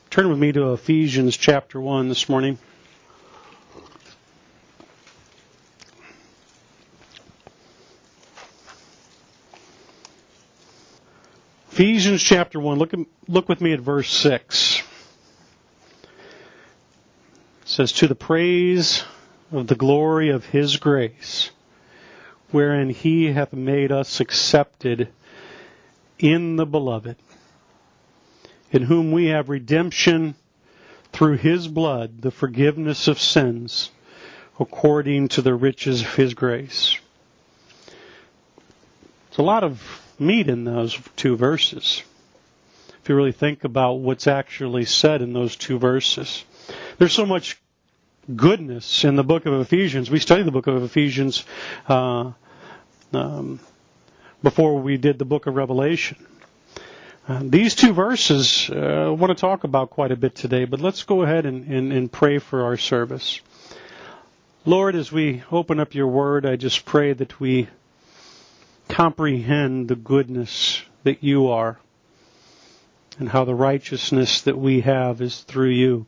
Turn with me to Ephesians chapter 1 this morning. Ephesians chapter 1. Look with me at verse 6. It says, "To the praise of the glory of His grace, wherein He hath made us accepted in the Beloved, in whom we have redemption through His blood, the forgiveness of sins, according to the riches of His grace." There's a lot of meat in those two verses, if you really think about what's actually said in those two verses. There's so much goodness in the book of Ephesians. We studied the book of Ephesians before we did the book of Revelation. These two verses I want to talk about quite a bit today, but let's go ahead and pray for our service. Lord, as we open up your word, I just pray that we comprehend the goodness that you are and how the righteousness that we have is through you.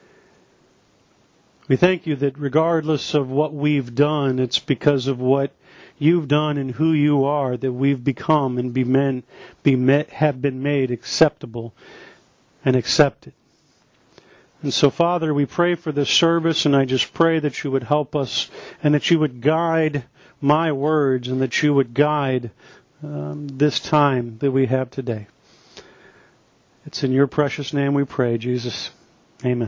We thank you that regardless of what we've done, it's because of what you've done and who you are that we've become and have been made acceptable and accepted. And so, Father, we pray for this service, and I just pray that you would help us and that you would guide my words and that you would guide this time that we have today. It's in your precious name we pray, Jesus. Amen.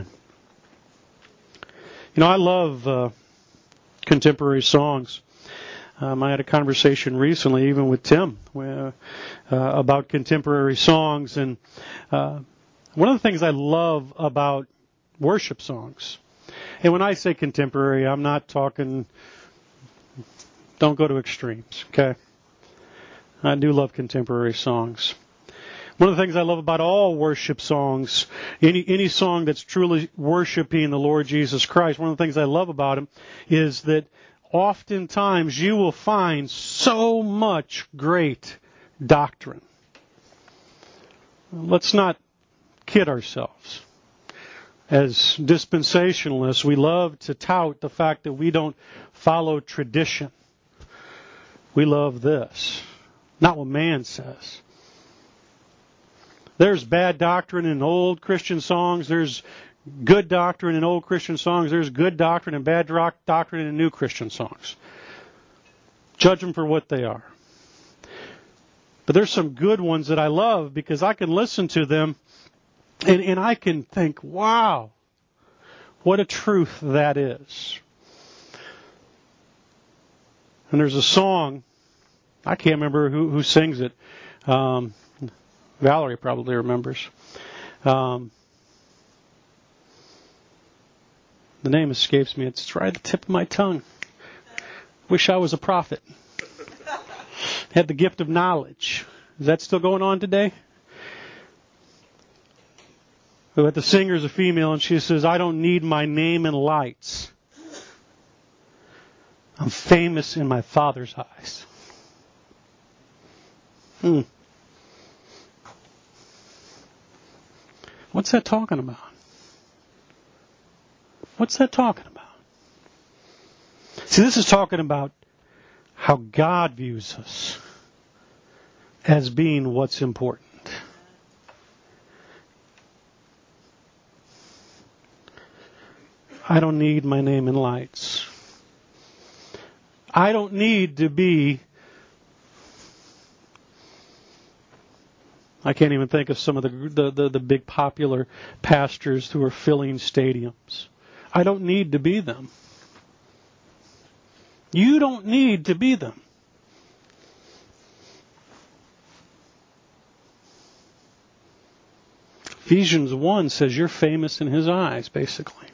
You know, I love contemporary songs. I had a conversation recently, even with Tim, about contemporary songs. And one of the things I love about worship songs, and when I say contemporary, I'm not talking, don't go to extremes, okay? I do love contemporary songs. One of the things I love about all worship songs, any song that's truly worshiping the Lord Jesus Christ, one of the things I love about them is that oftentimes you will find so much great doctrine. Let's not kid ourselves. As dispensationalists, we love to tout the fact that we don't follow tradition. We love this, not what man says. There's bad doctrine in old Christian songs. There's good doctrine in old Christian songs. There's good doctrine and bad doctrine in new Christian songs. Judge them for what they are. But there's some good ones that I love because I can listen to them and I can think, wow, what a truth that is. And there's a song, I can't remember who sings it. Valerie probably remembers. The name escapes me. It's right at the tip of my tongue. Wish I was a prophet. Had the gift of knowledge. Is that still going on today? But the singer's a female, and she says, "I don't need my name in lights. I'm famous in my Father's eyes." What's that talking about? What's that talking about? See, this is talking about how God views us as being what's important. I don't need my name in lights. I don't need to be... I can't even think of some of the big popular pastors who are filling stadiums. I don't need to be them. You don't need to be them. Ephesians 1 says you're famous in His eyes, basically.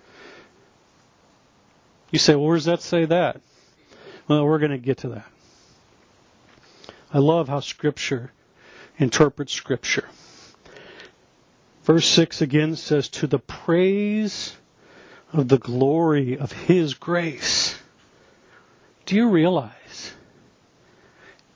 You say, well, where does that say that? Well, we're going to get to that. I love how Scripture interprets Scripture. Verse 6 again says, "To the praise of the glory of His grace." Do you realize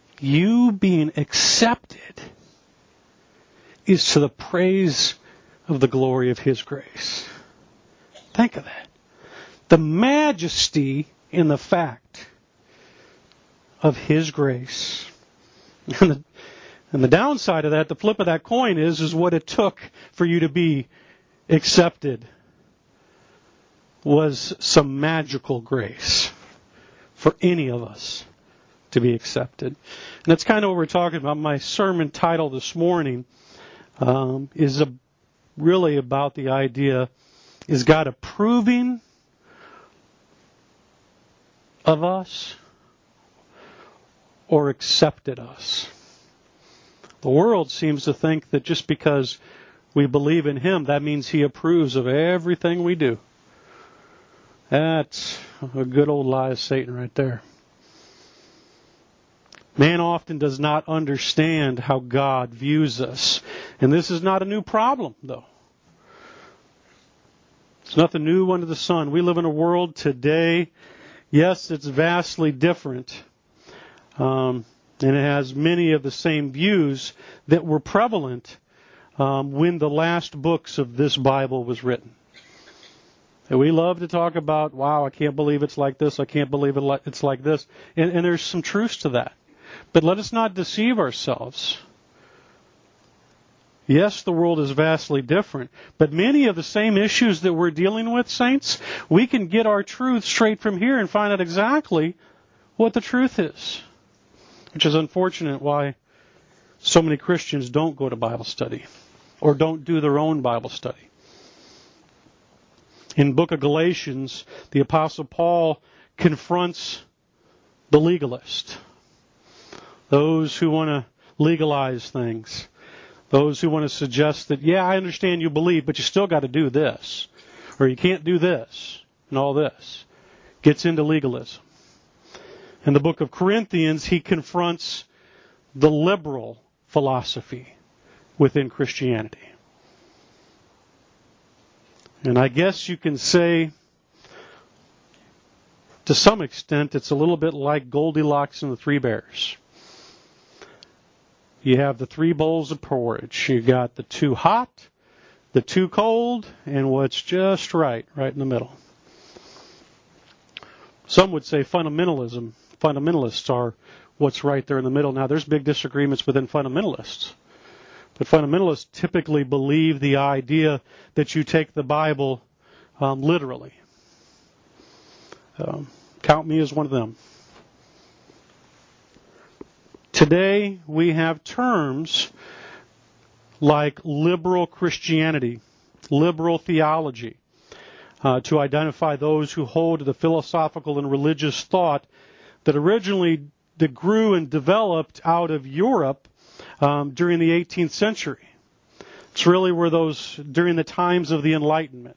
you being accepted is to the praise of the glory of His grace. Think of that. The majesty in the fact of His grace. And the downside of that, the flip of that coin is what it took for you to be accepted was some magical grace for any of us to be accepted. And that's kind of what we're talking about. My sermon title this morning is really about the idea, is God approving of us or accepted us? The world seems to think that just because we believe in Him, that means He approves of everything we do. That's a good old lie of Satan right there. Man often does not understand how God views us. And this is not a new problem, though. It's nothing new under the sun. We live in a world today, yes, it's vastly different. And it has many of the same views that were prevalent when the last books of this Bible was written. And we love to talk about, wow, I can't believe it's like this. I can't believe it's like this. And there's some truth to that. But let us not deceive ourselves. Yes, the world is vastly different. But many of the same issues that we're dealing with, saints, we can get our truth straight from here and find out exactly what the truth is. Which is unfortunate why so many Christians don't go to Bible study or don't do their own Bible study. In the book of Galatians, the Apostle Paul confronts the legalist. Those who want to legalize things. Those who want to suggest that, yeah, I understand you believe, but you still got to do this. Or you can't do this and all this. Gets into legalism. In the book of Corinthians, he confronts the liberal philosophy within Christianity. And I guess you can say, to some extent, it's a little bit like Goldilocks and the Three Bears. You have the three bowls of porridge. You got the too hot, the too cold, and what's just right in the middle. Some would say fundamentalists are what's right there in the middle. Now, there's big disagreements within fundamentalists. But fundamentalists typically believe the idea that you take the Bible literally. Count me as one of them. Today, we have terms like liberal Christianity, liberal theology, to identify those who hold to the philosophical and religious thought that originally grew and developed out of Europe during the 18th century. It's really where during the times of the Enlightenment.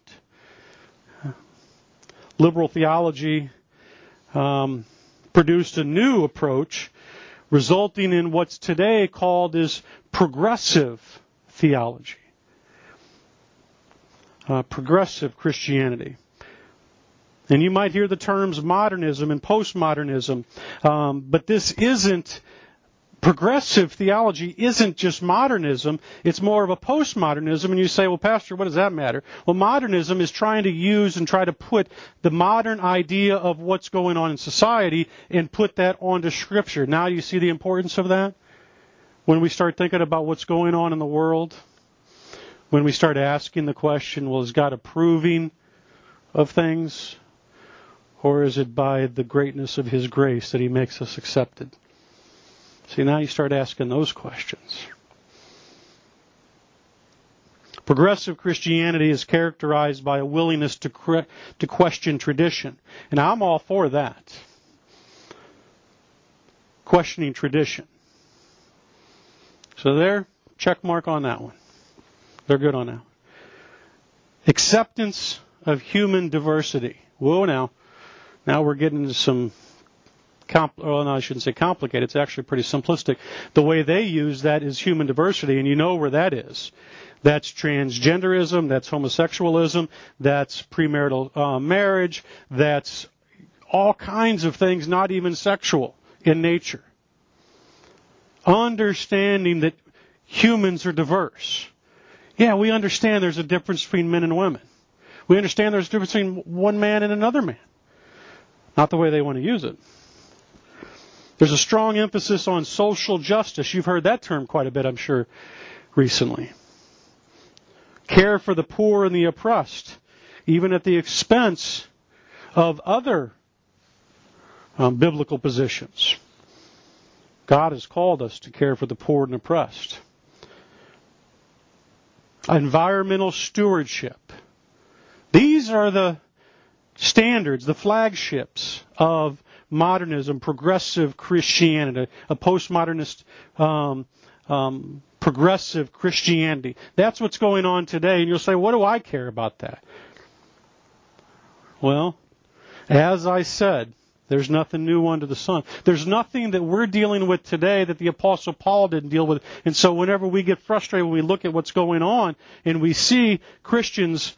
Liberal theology produced a new approach, resulting in what's today called as progressive theology. Progressive Christianity. And you might hear the terms modernism and postmodernism, but this isn't, progressive theology isn't just modernism, it's more of a postmodernism. And you say, well, Pastor, what does that matter? Well, modernism is trying to use and try to put the modern idea of what's going on in society and put that onto Scripture. Now you see the importance of that? When we start thinking about what's going on in the world, when we start asking the question, well, is God approving of things? Or is it by the greatness of His grace that He makes us accepted? See, now you start asking those questions. Progressive Christianity is characterized by a willingness to question tradition. And I'm all for that. Questioning tradition. So there, check mark on that one. They're good on that one. Acceptance of human diversity. Whoa, now we're getting into some I shouldn't say complicated. It's actually pretty simplistic. The way they use that is human diversity, and you know where that is. That's transgenderism, that's homosexualism, that's premarital marriage, that's all kinds of things, not even sexual in nature. Understanding that humans are diverse. Yeah, we understand there's a difference between men and women. We understand there's a difference between one man and another man. Not the way they want to use it. There's a strong emphasis on social justice. You've heard that term quite a bit, I'm sure, recently. Care for the poor and the oppressed, even at the expense of other biblical positions. God has called us to care for the poor and oppressed. Environmental stewardship. These are the standards, the flagships of modernism, progressive Christianity, a postmodernist progressive Christianity. That's what's going on today. And you'll say, what do I care about that? Well, as I said, there's nothing new under the sun. There's nothing that we're dealing with today that the Apostle Paul didn't deal with. And so whenever we get frustrated when we look at what's going on and we see Christians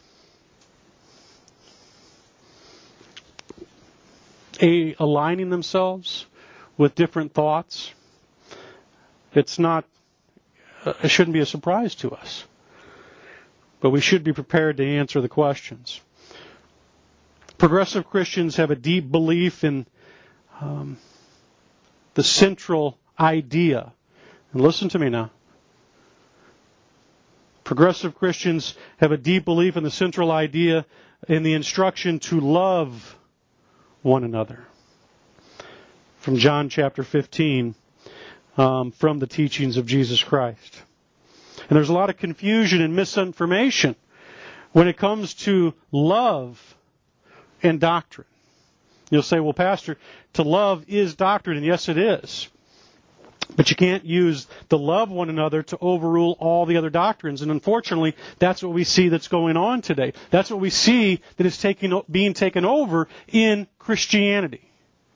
aligning themselves with different thoughts, it shouldn't be a surprise to us. But we should be prepared to answer the questions. Progressive Christians have a deep belief in the central idea. And listen to me now. Progressive Christians have a deep belief in the central idea in the instruction to love one another. From John chapter 15, from the teachings of Jesus Christ. And there's a lot of confusion and misinformation when it comes to love and doctrine. You'll say, well, Pastor, to love is doctrine, and yes, it is. But you can't use the love one another to overrule all the other doctrines. And unfortunately, that's what we see that's going on today. That's what we see that is being taken over in Christianity.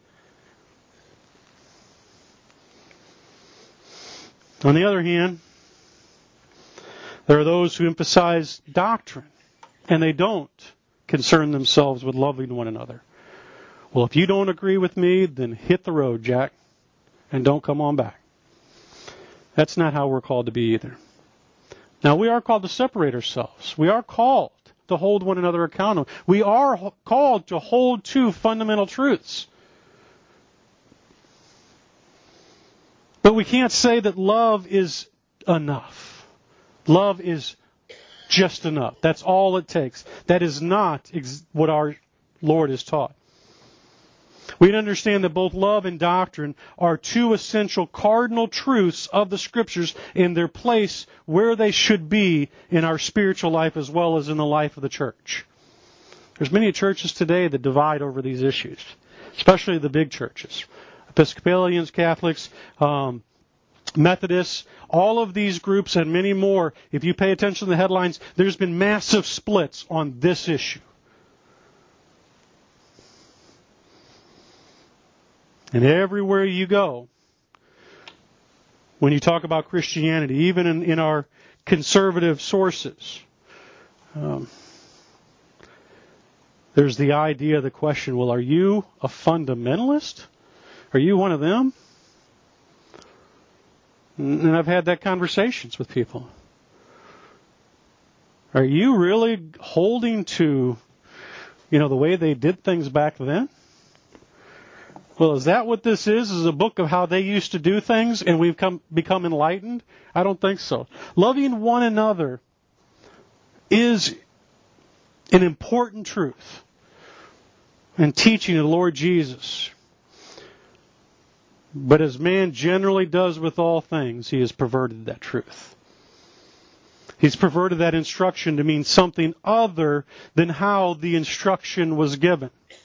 On the other hand, there are those who emphasize doctrine, and they don't concern themselves with loving one another. Well, if you don't agree with me, then hit the road, Jack, and don't come on back. That's not how we're called to be either. Now, we are called to separate ourselves. We are called to hold one another accountable. We are called to hold to fundamental truths. But we can't say that love is enough. Love is just enough. That's all it takes. That is not what our Lord has taught. We understand that both love and doctrine are two essential cardinal truths of the Scriptures in their place where they should be in our spiritual life as well as in the life of the church. There's many churches today that divide over these issues, especially the big churches. Episcopalians, Catholics, Methodists, all of these groups and many more, if you pay attention to the headlines, there's been massive splits on this issue. And everywhere you go, when you talk about Christianity, even in our conservative sources, there's the idea, the question, well, are you a fundamentalist? Are you one of them? And I've had that conversations with people. Are you really holding to, the way they did things back then? Well, is that what this is? Is a book of how they used to do things and we've become enlightened? I don't think so. Loving one another is an important truth and teaching of the Lord Jesus. But as man generally does with all things, he has perverted that truth. He's perverted that instruction to mean something other than how the instruction was given.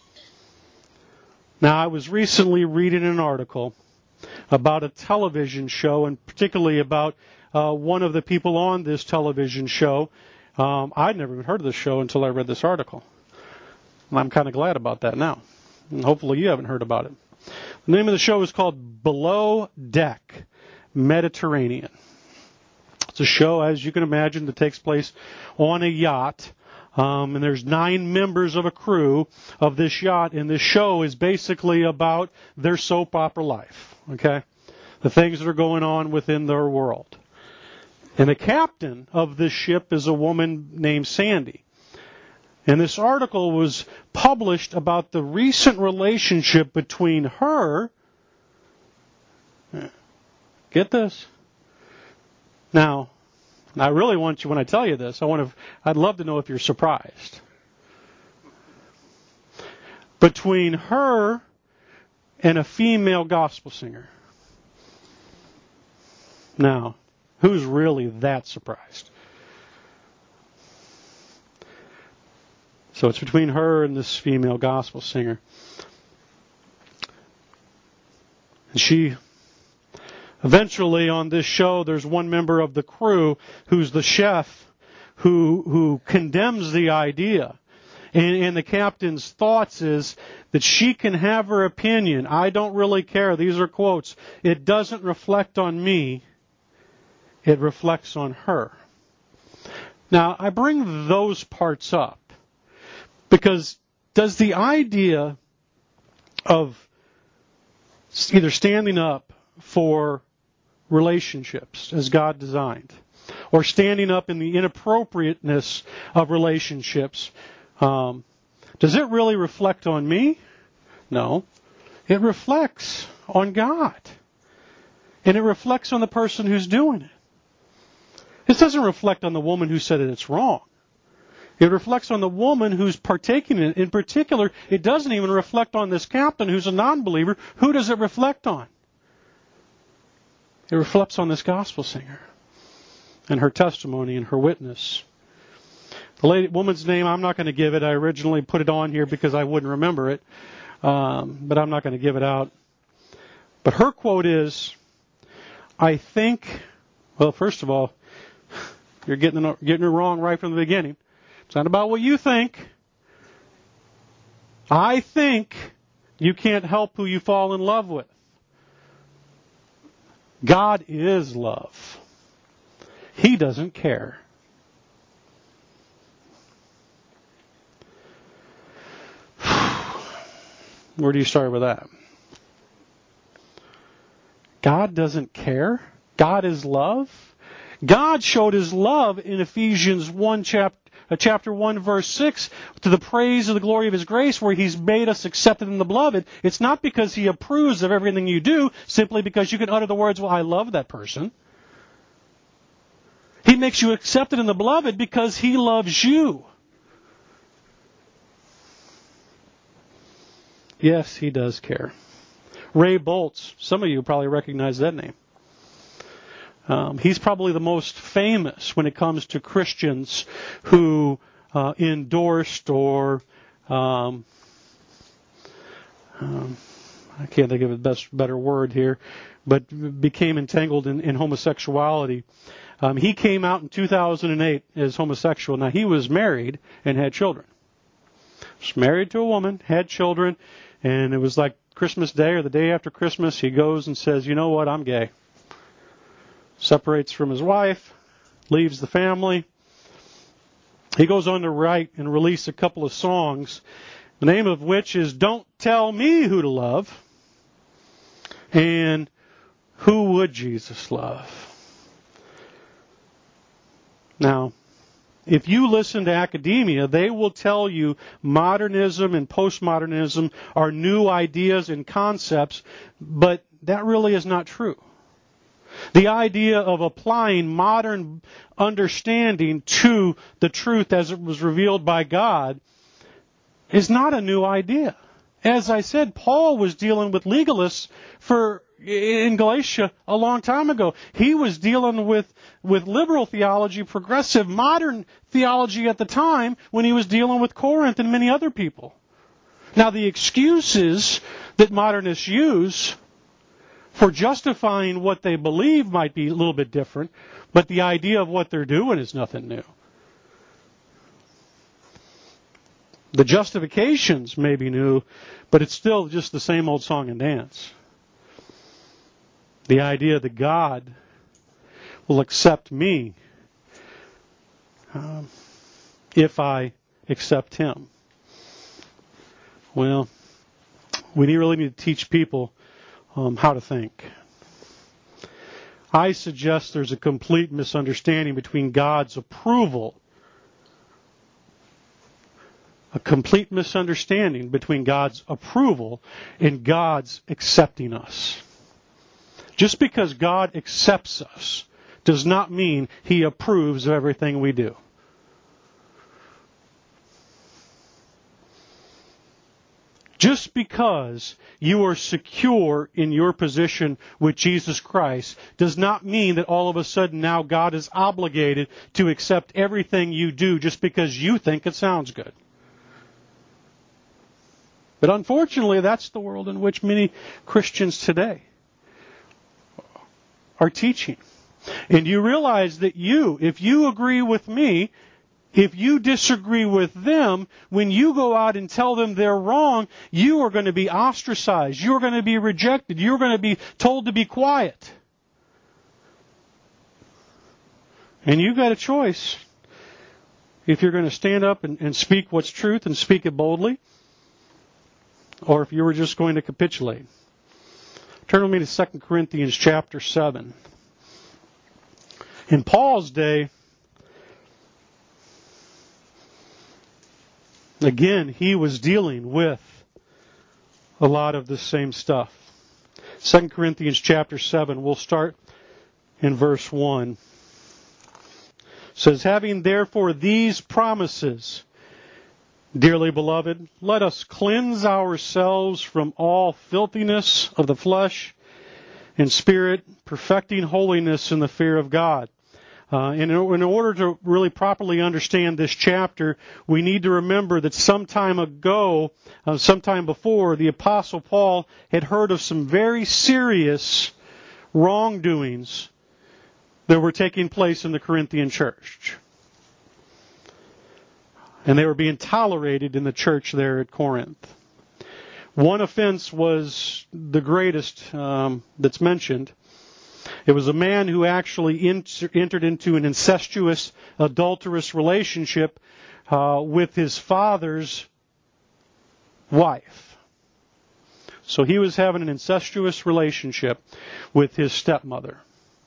Now, I was recently reading an article about a television show, and particularly about one of the people on this television show. I'd never even heard of this show until I read this article. And I'm kind of glad about that now. And hopefully you haven't heard about it. The name of the show is called Below Deck Mediterranean. It's a show, as you can imagine, that takes place on a yacht. And there's 9 members of a crew of this yacht, and this show is basically about their soap opera life, okay? The things that are going on within their world. And the captain of this ship is a woman named Sandy. And this article was published about the recent relationship between her, get this. Now, I really want you, when I tell you this, I'd love to know if you're surprised. Between her and a female gospel singer. Now, who's really that surprised? So it's between her and this female gospel singer. And she, eventually on this show, there's one member of the crew who's the chef who condemns the idea. And the captain's thoughts is that she can have her opinion. I don't really care. These are quotes. It doesn't reflect on me. It reflects on her. Now, I bring those parts up because does the idea of either standing up for relationships as God designed or standing up in the inappropriateness of relationships, does it really reflect on me? No. It reflects on God. And it reflects on the person who's doing it. This doesn't reflect on the woman who said it's wrong. It reflects on the woman who's partaking in it. In particular, it doesn't even reflect on this captain who's a non-believer. Who does it reflect on? It reflects on this gospel singer and her testimony and her witness. The woman's name, I'm not going to give it. I originally put it on here because I wouldn't remember it, but I'm not going to give it out. But her quote is, I think, well, first of all, you're getting it wrong right from the beginning. It's not about what you think. I think you can't help who you fall in love with. God is love. He doesn't care. Where do you start with that? God doesn't care? God is love? God showed His love in Ephesians 1 chapter 1 verse 6 to the praise of the glory of His grace where He's made us accepted in the beloved. It's not because He approves of everything you do, simply because you can utter the words, well, I love that person. He makes you accepted in the beloved because He loves you. Yes, He does care. Ray Boltz, some of you probably recognize that name. He's probably the most famous when it comes to Christians who endorsed or I can't think of a better word here, but became entangled in homosexuality. He came out in 2008 as homosexual. Now, he was married and had children. He was married to a woman, had children, and it was like Christmas Day or the day after Christmas, he goes and says, you know what, I'm gay. Separates from his wife, leaves the family. He goes on to write and release a couple of songs, the name of which is Don't Tell Me Who to Love and Who Would Jesus Love? Now, if you listen to academia, they will tell you modernism and postmodernism are new ideas and concepts, but that really is not true. The idea of applying modern understanding to the truth as it was revealed by God is not a new idea. As I said, Paul was dealing with legalists in Galatia a long time ago. He was dealing with liberal theology, progressive, modern theology at the time when he was dealing with Corinth and many other people. Now, the excuses that modernists use for justifying what they believe might be a little bit different, but the idea of what they're doing is nothing new. The justifications may be new, but it's still just the same old song and dance. The idea that God will accept me if I accept Him. Well, we really need to teach people how to think. I suggest there's a complete misunderstanding between God's approval, a complete misunderstanding between God's approval and God's accepting us. Just because God accepts us does not mean He approves of everything we do. Just because you are secure in your position with Jesus Christ does not mean that all of a sudden now God is obligated to accept everything you do just because you think it sounds good. But unfortunately, that's the world in which many Christians today are teaching. And you realize that if you agree with me, if you disagree with them, when you go out and tell them they're wrong, you are going to be ostracized. You're going to be rejected. You're going to be told to be quiet. And you've got a choice. If you're going to stand up and speak what's truth and speak it boldly, or if you were just going to capitulate. Turn with me to 2 Corinthians chapter 7. In Paul's day, again, he was dealing with a lot of the same stuff. 2 Corinthians chapter 7, we'll start in verse 1. It says, having therefore these promises, dearly beloved, let us cleanse ourselves from all filthiness of the flesh and spirit, perfecting holiness in the fear of God. And in order to really properly understand this chapter, we need to remember that sometime before, the Apostle Paul had heard of some very serious wrongdoings that were taking place in the Corinthian church. And they were being tolerated in the church there at Corinth. One offense was the greatest that's mentioned. It was a man who actually entered into an incestuous, adulterous relationship with his father's wife. So he was having an incestuous relationship with his stepmother.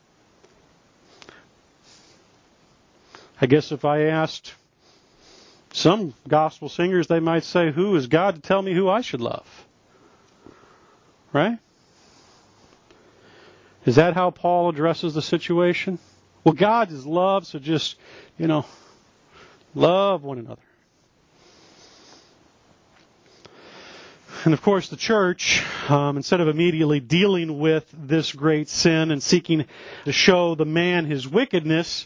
I guess if I asked some gospel singers, they might say, who is God to tell me who I should love? Right? Is that how Paul addresses the situation? Well, God is love, so just, love one another. And of course, the church, instead of immediately dealing with this great sin and seeking to show the man his wickedness,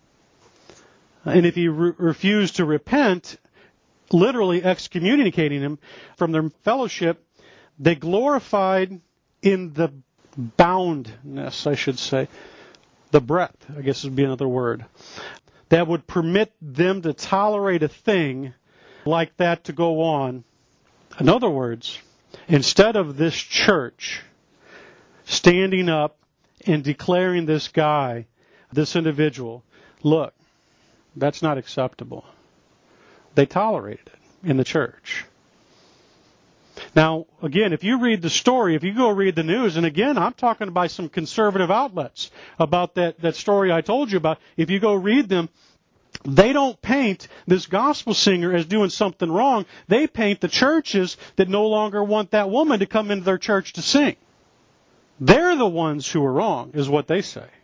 and if he refused to repent, literally excommunicating him from their fellowship, they glorified in the boundness, I should say, the breadth, I guess would be another word, that would permit them to tolerate a thing like that to go on. In other words, instead of this church standing up and declaring this guy, this individual, look, that's not acceptable, they tolerated it in the church. Now, again, if you read the story, if you go read the news, and again, I'm talking by some conservative outlets about that story I told you about. If you go read them, they don't paint this gospel singer as doing something wrong. They paint the churches that no longer want that woman to come into their church to sing. They're the ones who are wrong, is what they say.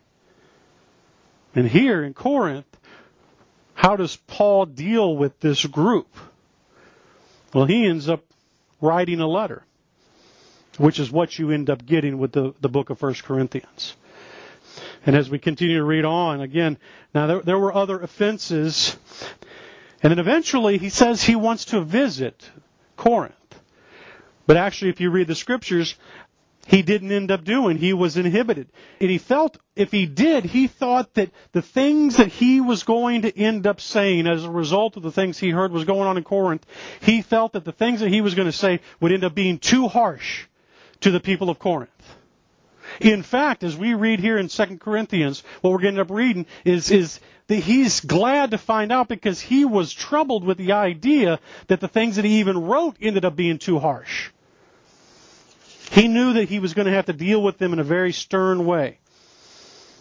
And here in Corinth, how does Paul deal with this group? Well, he ends up writing a letter, which is what you end up getting with the book of 1 Corinthians. And as we continue to read on, again, now there were other offenses, and then eventually he says he wants to visit Corinth. But actually, if you read the scriptures, he didn't end up doing. He was inhibited. And he felt, if he did, he thought that the things that he was going to end up saying as a result of the things he heard was going on in Corinth, he felt that the things that he was going to say would end up being too harsh to the people of Corinth. In fact, as we read here in 2 Corinthians, what we're going to end up reading is that he's glad to find out, because he was troubled with the idea that the things that he even wrote ended up being too harsh. He knew that he was going to have to deal with them in a very stern way.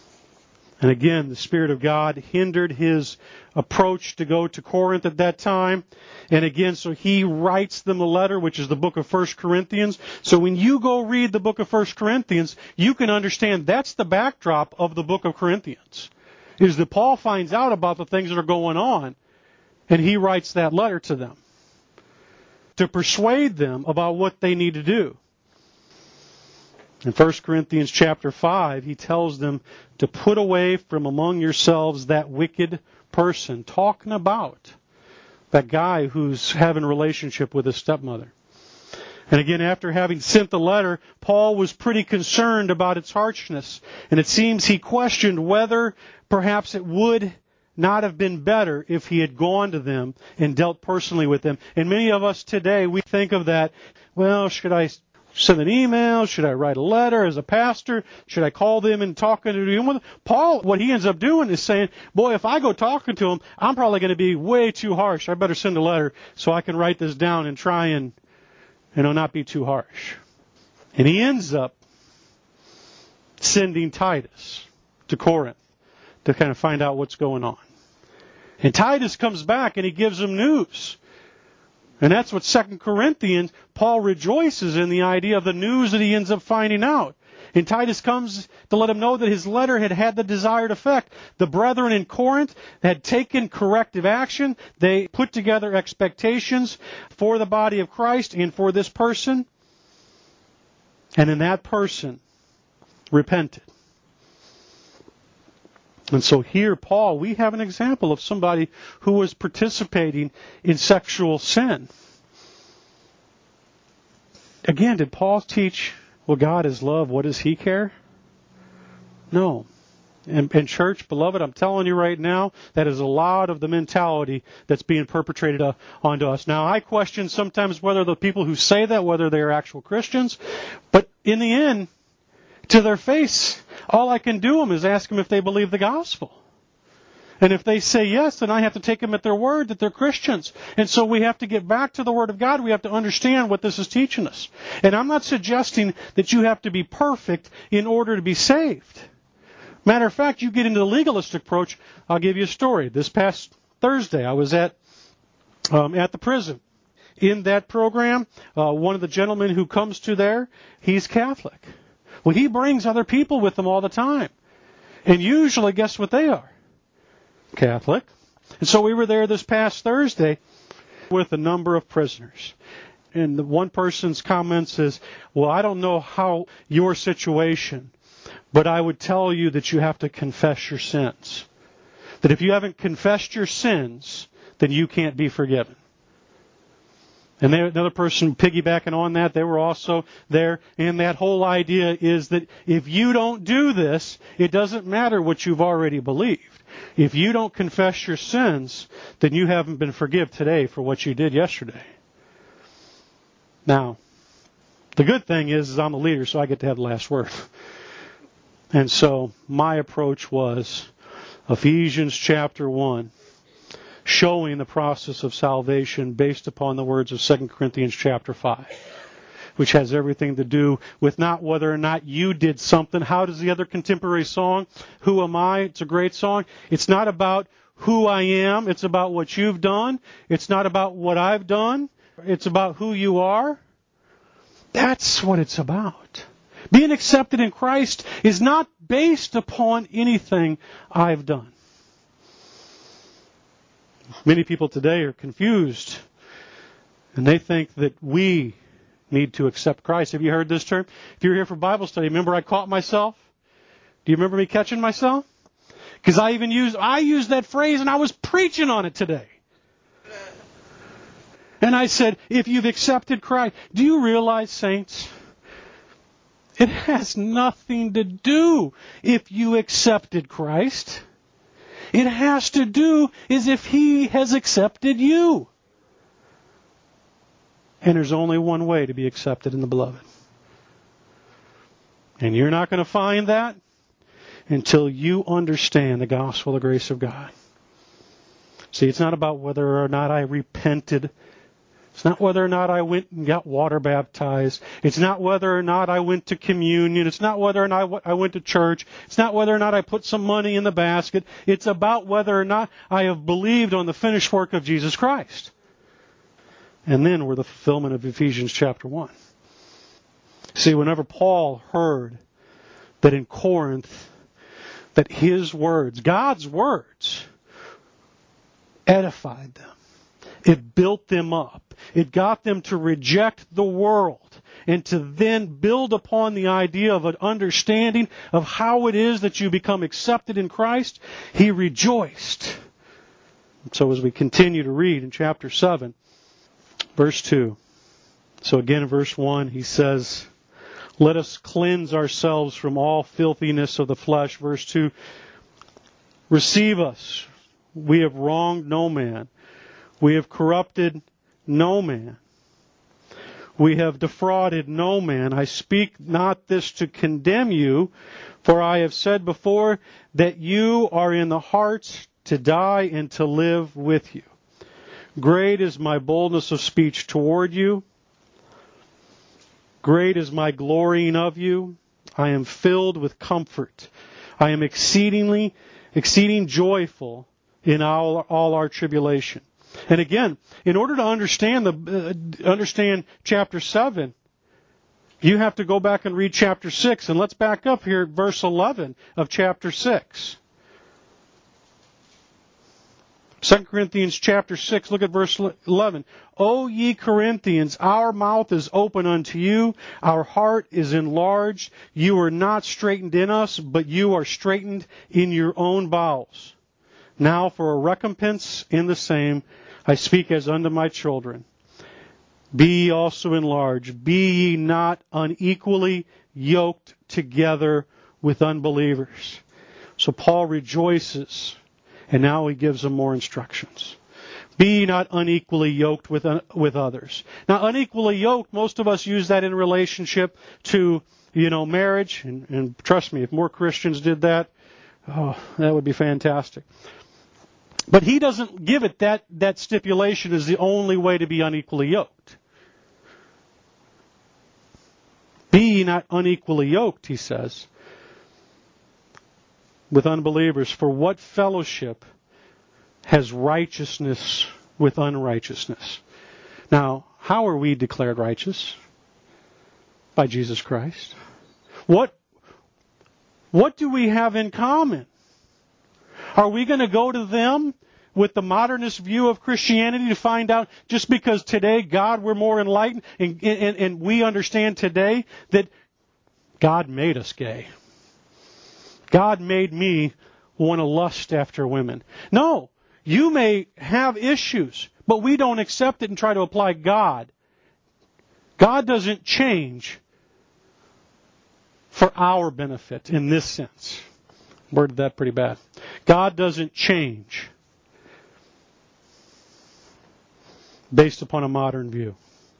And again, the Spirit of God hindered his approach to go to Corinth at that time. And again, so he writes them a letter, which is the book of 1 Corinthians. So when you go read the book of 1 Corinthians, you can understand that's the backdrop of the book of Corinthians. Is that Paul finds out about the things that are going on, and he writes that letter to them to persuade them about what they need to do. In 1 Corinthians chapter 5, he tells them to put away from among yourselves that wicked person, talking about that guy who's having a relationship with his stepmother. And again, after having sent the letter, Paul was pretty concerned about its harshness. And it seems he questioned whether perhaps it would not have been better if he had gone to them and dealt personally with them. And many of us today, we think of that, well, should I send an email? Should I write a letter as a pastor? Should I call them and talk to them? Paul, what he ends up doing is saying, boy, if I go talking to them, I'm probably going to be way too harsh. I better send a letter so I can write this down and try and, not be too harsh. And he ends up sending Titus to Corinth to kind of find out what's going on. And Titus comes back and he gives them news. And that's what 2 Corinthians, Paul rejoices in the idea of the news that he ends up finding out. And Titus comes to let him know that his letter had had the desired effect. The brethren in Corinth had taken corrective action. They put together expectations for the body of Christ and for this person. And in that person, repented. And so here, Paul, we have an example of somebody who was participating in sexual sin. Again, did Paul teach, well, God is love, what does he care? No. And church, beloved, I'm telling you right now, that is a lot of the mentality that's being perpetrated onto us. Now, I question sometimes whether the people who say that, whether they're actual Christians, but in the end, to their face, all I can do them is ask them if they believe the gospel. And if they say yes, then I have to take them at their word that they're Christians. And so we have to get back to the Word of God. We have to understand what this is teaching us. And I'm not suggesting that you have to be perfect in order to be saved. Matter of fact, you get into the legalistic approach. I'll give you a story. This past Thursday, I was at the prison. In that program, one of the gentlemen who comes to there, he's Catholic. Well, he brings other people with him all the time. And usually, guess what they are? Catholic. And so we were there this past Thursday with a number of prisoners. And the one person's comments is, well, I don't know how your situation, but I would tell you that you have to confess your sins. That if you haven't confessed your sins, then you can't be forgiven. And another person piggybacking on that, they were also there. And that whole idea is that if you don't do this, it doesn't matter what you've already believed. If you don't confess your sins, then you haven't been forgiven today for what you did yesterday. Now, the good thing is I'm the leader, so I get to have the last word. And so my approach was Ephesians chapter 1. Showing the process of salvation based upon the words of 2 Corinthians chapter 5, which has everything to do with not whether or not you did something. How does the other contemporary song, Who Am I? It's a great song. It's not about who I am. It's about what you've done. It's not about what I've done. It's about who you are. That's what it's about. Being accepted in Christ is not based upon anything I've done. Many people today are confused, and they think that we need to accept Christ. Have you heard this term? If you were here for Bible study, remember I caught myself? Do you remember me catching myself? Because I used that phrase, and I was preaching on it today. And I said, if you've accepted Christ, do you realize, saints, it has nothing to do if you accepted Christ. It has to do as if He has accepted you. And there's only one way to be accepted in the Beloved. And you're not going to find that until you understand the gospel of the grace of God. See, it's not about whether or not I repented It's not whether or not I went and got water baptized. It's not whether or not I went to communion. It's not whether or not I went to church. It's not whether or not I put some money in the basket. It's about whether or not I have believed on the finished work of Jesus Christ. And then we're the fulfillment of Ephesians chapter 1. See, whenever Paul heard that in Corinth, that his words, God's words, edified them. It built them up. It got them to reject the world and to then build upon the idea of an understanding of how it is that you become accepted in Christ. He rejoiced. So as we continue to read in chapter 7, verse 2. So again in verse 1 he says, let us cleanse ourselves from all filthiness of the flesh. Verse 2, receive us. We have wronged no man. We have corrupted no man. We have defrauded no man. I speak not this to condemn you, for I have said before that you are in the hearts to die and to live with you. Great is my boldness of speech toward you. Great is my glorying of you. I am filled with comfort. I am exceeding joyful in all our tribulation. And again, in order to understand chapter 7, you have to go back and read chapter 6. And let's back up here at verse 11 of chapter 6. 2 Corinthians chapter 6, look at verse 11. O ye Corinthians, our mouth is open unto you, our heart is enlarged. You are not straitened in us, but you are straitened in your own bowels. Now for a recompense in the same, I speak as unto my children. Be ye also enlarged. Be ye not unequally yoked together with unbelievers. So Paul rejoices, and now he gives them more instructions. Be ye not unequally yoked with others. Now, unequally yoked, most of us use that in relationship to, marriage. And trust me, if more Christians did that, that would be fantastic. But he doesn't give it that stipulation as the only way to be unequally yoked. Be ye not unequally yoked, he says, with unbelievers. For what fellowship has righteousness with unrighteousness? Now, how are we declared righteous? By Jesus Christ. What do we have in common? Are we going to go to them with the modernist view of Christianity to find out just because today, God, we're more enlightened and we understand today that God made us gay. God made me want to lust after women. No, you may have issues, but we don't accept it and try to apply God. God doesn't change for our benefit in this sense. Worded that pretty bad. God doesn't change based upon a modern view.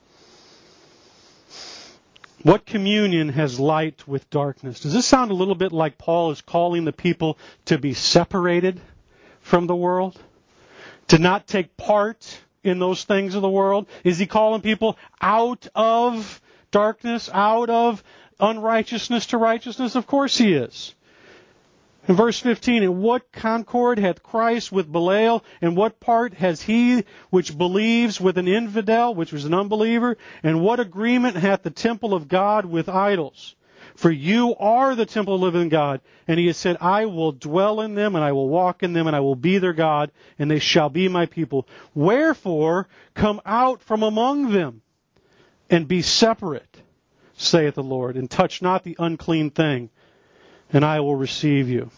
What communion has light with darkness? Does this sound a little bit like Paul is calling the people to be separated from the world? To not take part in those things of the world? Is he calling people out of darkness, out of unrighteousness to righteousness? Of course he is. In verse 15, and what concord hath Christ with Belial, and what part has he which believes with an infidel, which was an unbeliever? And what agreement hath the temple of God with idols? For you are the temple of the living God. And he has said, I will dwell in them, and I will walk in them, and I will be their God, and they shall be my people. Wherefore, come out from among them, and be separate, saith the Lord, and touch not the unclean thing, and I will receive you.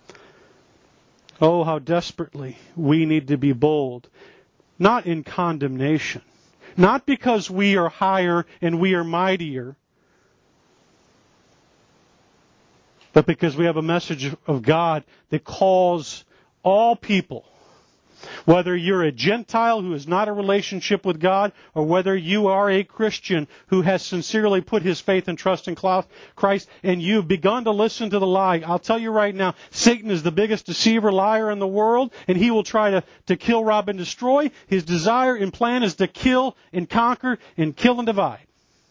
Oh, how desperately we need to be bold. Not in condemnation. Not because we are higher and we are mightier. But because we have a message of God that calls all people. Whether you're a Gentile who has not a relationship with God, or whether you are a Christian who has sincerely put his faith and trust in Christ, and you've begun to listen to the lie, I'll tell you right now, Satan is the biggest deceiver, liar in the world, and he will try to kill, rob, and destroy. His desire and plan is to kill and conquer and kill and divide.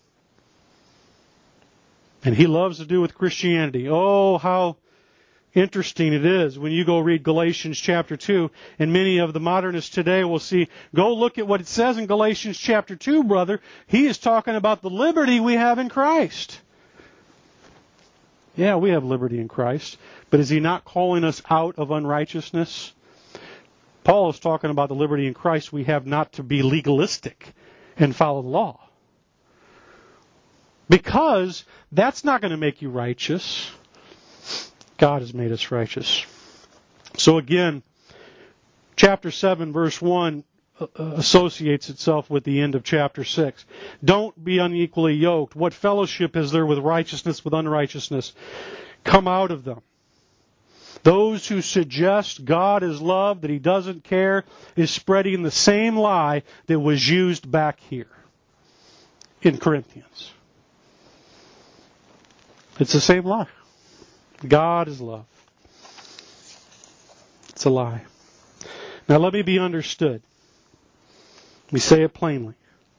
And he loves to do with Christianity. Oh, how interesting it is when you go read Galatians chapter 2, and many of the modernists today will see, go look at what it says in Galatians chapter 2, brother. He is talking about the liberty we have in Christ. Yeah, we have liberty in Christ, but is he not calling us out of unrighteousness? Paul is talking about the liberty in Christ we have not to be legalistic and follow the law. Because that's not going to make you righteous. God has made us righteous. So again, chapter 7, verse 1 associates itself with the end of chapter 6. Don't be unequally yoked. What fellowship is there with righteousness, with unrighteousness? Come out of them. Those who suggest God is love, that he doesn't care, is spreading the same lie that was used back here in Corinthians. It's the same lie. God is love. It's a lie. Now let me be understood. Let me say it plainly.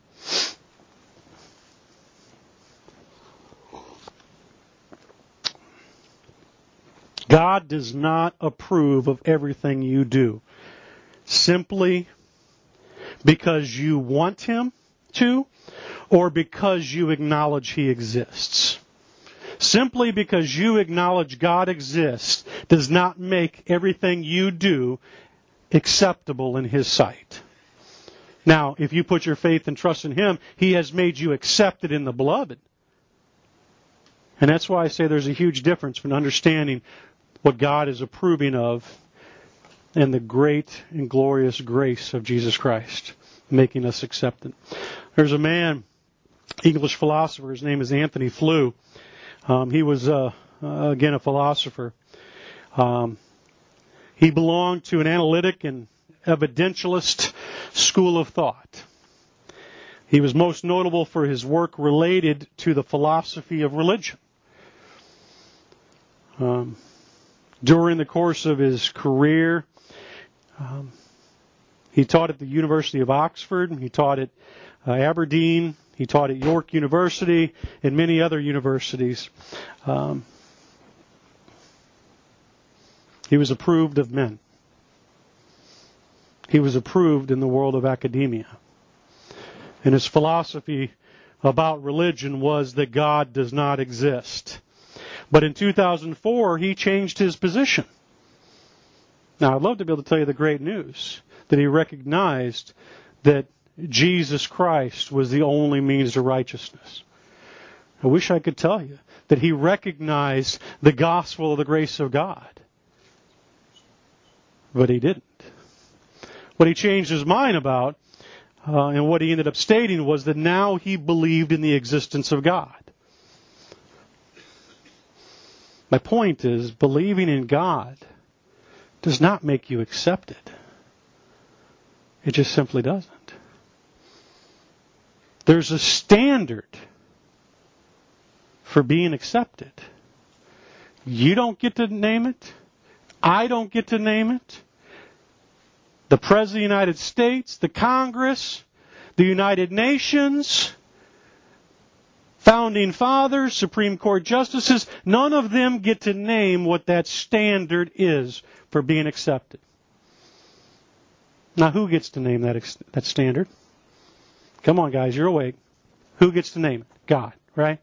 God does not approve of everything you do simply because you want him to, or because you acknowledge he exists. Simply because you acknowledge God exists does not make everything you do acceptable in his sight. Now, if you put your faith and trust in him, he has made you accepted in the beloved. And that's why I say there's a huge difference between understanding what God is approving of and the great and glorious grace of Jesus Christ, making us accepted. There's a man, English philosopher, his name is Anthony Flew. He was, again, a philosopher. He belonged to an analytic and evidentialist school of thought. He was most notable for his work related to the philosophy of religion. During the course of his career, he taught at the University of Oxford. He taught at Aberdeen. He taught at York University and many other universities. He was approved of men. He was approved in the world of academia. And his philosophy about religion was that God does not exist. But in 2004, he changed his position. Now, I'd love to be able to tell you the great news, that he recognized that Jesus Christ was the only means to righteousness. I wish I could tell you that he recognized the gospel of the grace of God. But he didn't. What he changed his mind about, and what he ended up stating, was that now he believed in the existence of God. My point is, believing in God does not make you accepted. It just simply doesn't. There's a standard for being accepted. You don't get to name it. I don't get to name it. The President of the United States, the Congress, the United Nations, Founding Fathers, Supreme Court Justices, none of them get to name what that standard is for being accepted. Now, who gets to name that standard? Come on, guys, you're awake. Who gets to name it? God, right?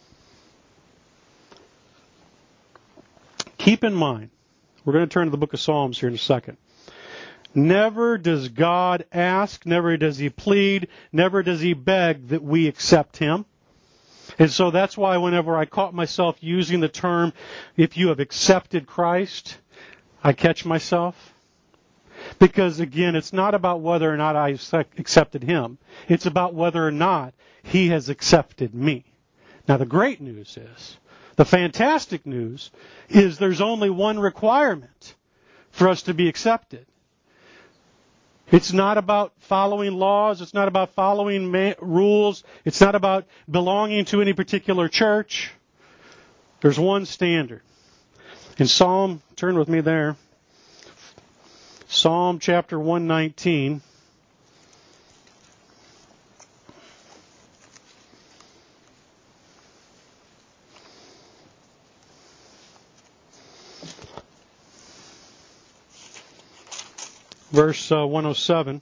Keep in mind, we're going to turn to the book of Psalms here in a second. Never does God ask, never does he plead, never does he beg that we accept him. And so that's why whenever I caught myself using the term, if you have accepted Christ, I catch myself. Because again, it's not about whether or not I accepted him. It's about whether or not he has accepted me. Now the great news is, the fantastic news is there's only one requirement for us to be accepted. It's not about following laws. It's not about following rules. It's not about belonging to any particular church. There's one standard. In Psalm, turn with me there. Psalm chapter 119. Verse 107.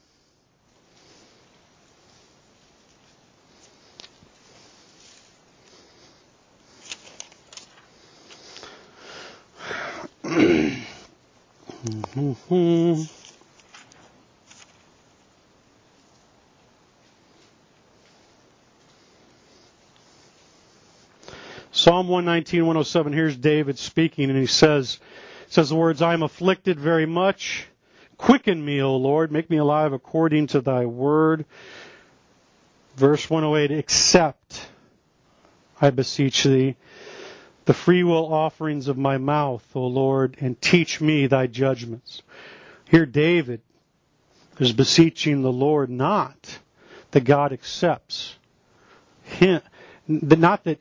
Psalm 119, 107, here's David speaking, and he says the words, I am afflicted very much. Quicken me, O Lord, make me alive according to thy word. Verse 108, accept, I beseech thee, the freewill offerings of my mouth, O Lord, and teach me thy judgments. Here David is beseeching the Lord not that God accepts him, not that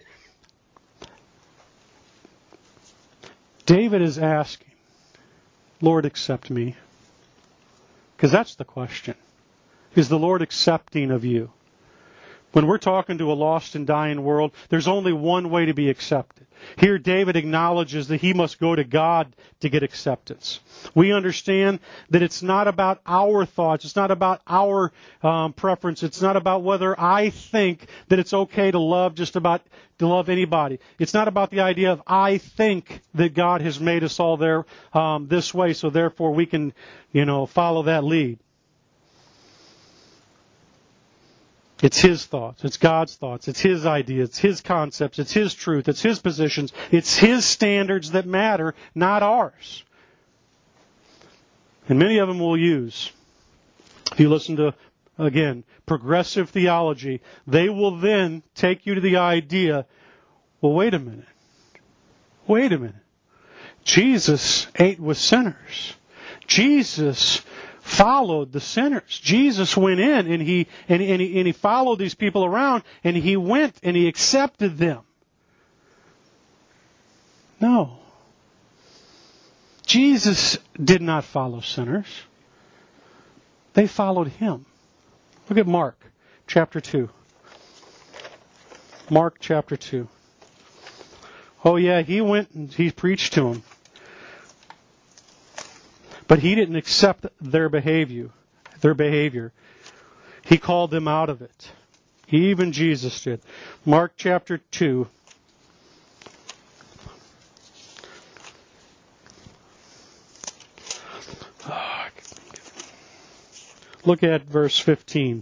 David is asking, Lord, accept me. Because that's the question. Is the Lord accepting of you? When we're talking to a lost and dying world, there's only one way to be accepted. Here David acknowledges that he must go to God to get acceptance. We understand that it's not about our thoughts. It's not about our preference. It's not about whether I think that it's okay to love anybody. It's not about the idea of I think that God has made us all there this way, so therefore we can, follow that lead. It's His thoughts. It's God's thoughts. It's His ideas. It's His concepts. It's His truth. It's His positions. It's His standards that matter, not ours. And many of them we'll use. If you listen to, again, progressive theology, they will then take you to the idea, well, wait a minute. Wait a minute. Jesus ate with sinners. Jesus followed the sinners. Jesus went in and he followed these people around, and he went and he accepted them. No. Jesus did not follow sinners. They followed him. Look at Mark chapter 2. Mark chapter 2. Oh yeah, he went and he preached to them. But he didn't accept their behavior. He called them out of it. Even Jesus did. Mark chapter 2. Look at verse 15.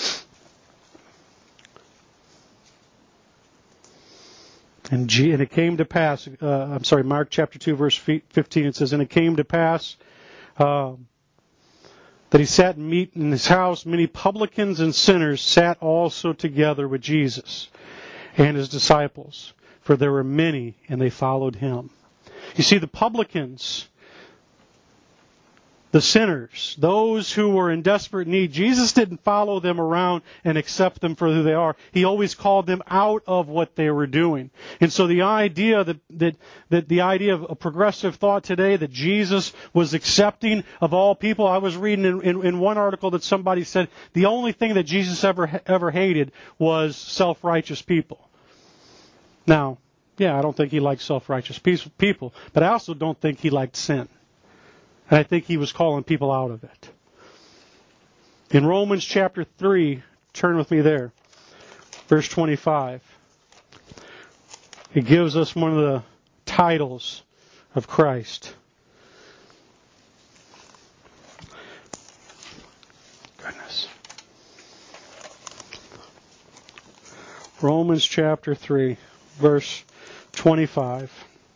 And it came to pass, Mark chapter 2, verse 15, it says, and it came to pass that he sat and meat in his house. Many publicans and sinners sat also together with Jesus and his disciples, for there were many, and they followed him. You see, the publicans, the sinners, those who were in desperate need, Jesus didn't follow them around and accept them for who they are. He always called them out of what they were doing. And so the idea that the idea of a progressive thought today that Jesus was accepting of all people, I was reading in one article that somebody said the only thing that Jesus ever hated was self-righteous people. Now, yeah, I don't think he liked self-righteous people, but I also don't think he liked sin. And I think he was calling people out of it. In Romans chapter 3, turn with me there, verse 25. It gives us one of the titles of Christ. Goodness. Romans chapter 3, verse 25.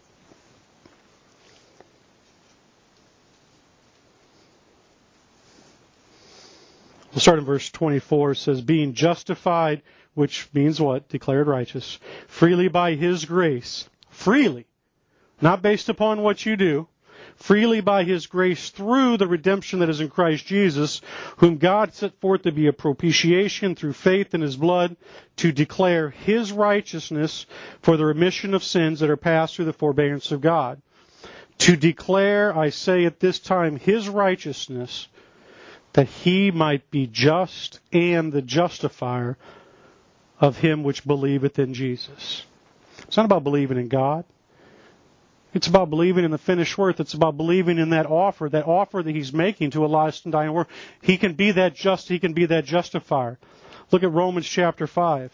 We'll start in verse 24. It says, being justified, which means what? Declared righteous. Freely by His grace. Freely. Not based upon what you do, freely by His grace through the redemption that is in Christ Jesus, whom God set forth to be a propitiation through faith in His blood, to declare His righteousness for the remission of sins that are passed through the forbearance of God. To declare, I say at this time, His righteousness, that He might be just and the justifier of him which believeth in Jesus. It's not about believing in God. It's about believing in the finished work. It's about believing in that offer that He's making to a lost and dying world. He can be that He can be that justifier. Look at Romans chapter 5.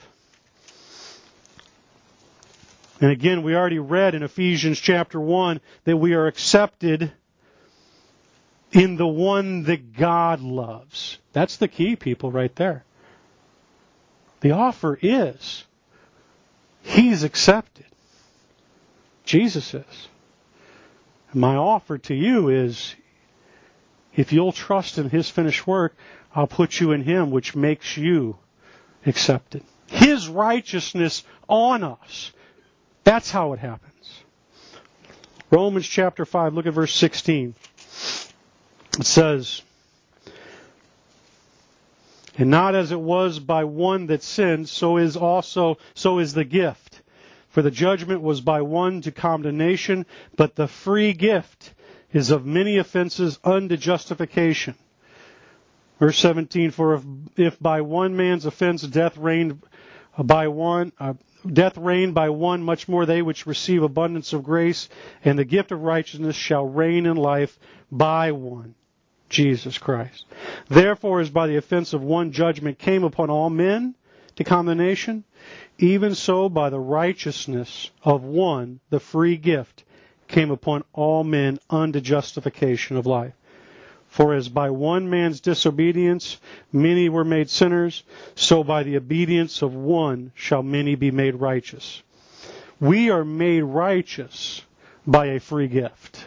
And again, we already read in Ephesians chapter 1 that we are accepted in the one that God loves. That's the key, people, right there. The offer is, He's accepted. Jesus is. My offer to you is, if you'll trust in His finished work, I'll put you in Him, which makes you accepted. His righteousness on us. That's how it happens. Romans chapter 5, look at verse 16. It says, and not as it was by one that sinned, so is the gift. For the judgment was by one to condemnation, but the free gift is of many offenses unto justification. Verse 17, for if by one man's offense death reigned by one, much more they which receive abundance of grace and the gift of righteousness shall reign in life by one, Jesus Christ. Therefore, as by the offense of one judgment came upon all men to condemnation, even so by the righteousness of one, the free gift, came upon all men unto justification of life. For as by one man's disobedience many were made sinners, so by the obedience of one shall many be made righteous. We are made righteous by a free gift.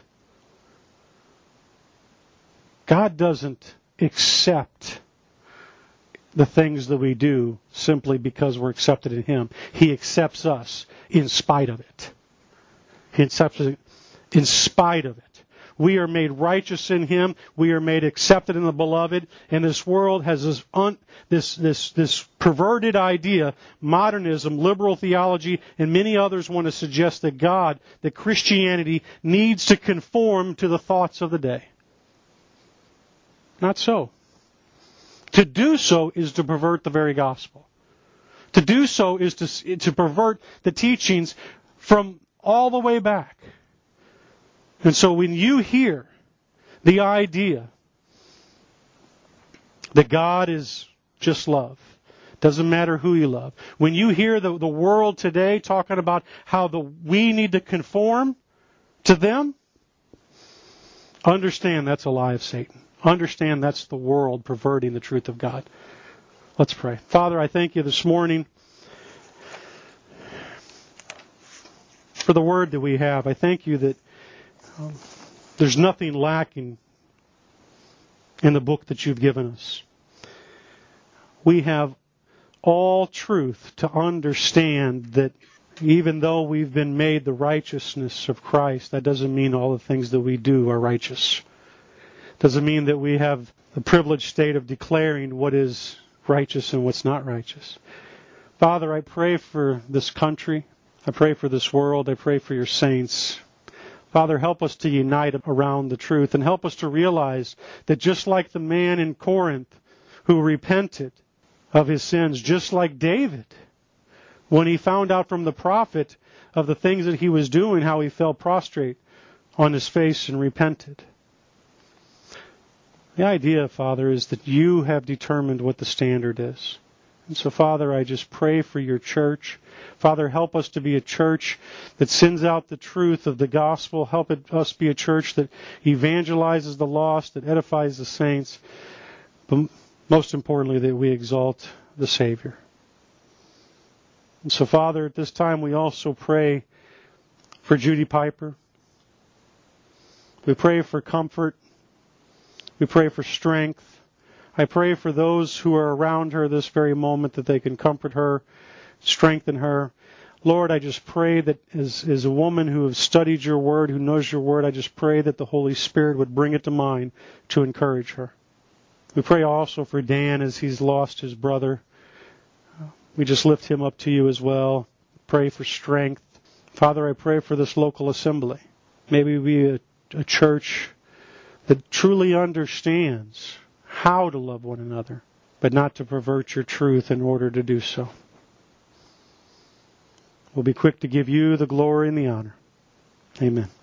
God doesn't accept the things that we do simply because we're accepted in Him. He accepts us in spite of it. He accepts it in spite of it. We are made righteous in Him. We are made accepted in the Beloved. And this world has this perverted idea, modernism, liberal theology, and many others want to suggest that Christianity needs to conform to the thoughts of the day. Not so. To do so is to pervert the very gospel. To do so is to pervert the teachings from all the way back. And so when you hear the idea that God is just love, doesn't matter who you love. When you hear the world today talking about how we need to conform to them, understand that's a lie of Satan. Understand that's the world perverting the truth of God. Let's pray. Father, I thank You this morning for the word that we have. I thank You that there's nothing lacking in the book that You've given us. We have all truth to understand that even though we've been made the righteousness of Christ, that doesn't mean all the things that we do are righteous. Doesn't mean that we have the privileged state of declaring what is righteous and what's not righteous. Father, I pray for this country. I pray for this world. I pray for Your saints. Father, help us to unite around the truth and help us to realize that just like the man in Corinth who repented of his sins, just like David, when he found out from the prophet of the things that he was doing, how he fell prostrate on his face and repented. The idea, Father, is that You have determined what the standard is. And so, Father, I just pray for Your church. Father, help us to be a church that sends out the truth of the gospel. Help us be a church that evangelizes the lost, that edifies the saints. But most importantly, that we exalt the Savior. And so, Father, at this time we also pray for Judy Piper. We pray for comfort. We pray for strength. I pray for those who are around her this very moment that they can comfort her, strengthen her. Lord, I just pray that as a woman who has studied your word, who knows your word, I just pray that the Holy Spirit would bring it to mind to encourage her. We pray also for Dan as he's lost his brother. We just lift him up to you as well. Pray for strength. Father, I pray for this local assembly. May we be a church that truly understands how to love one another, but not to pervert your truth in order to do so. We'll be quick to give you the glory and the honor. Amen.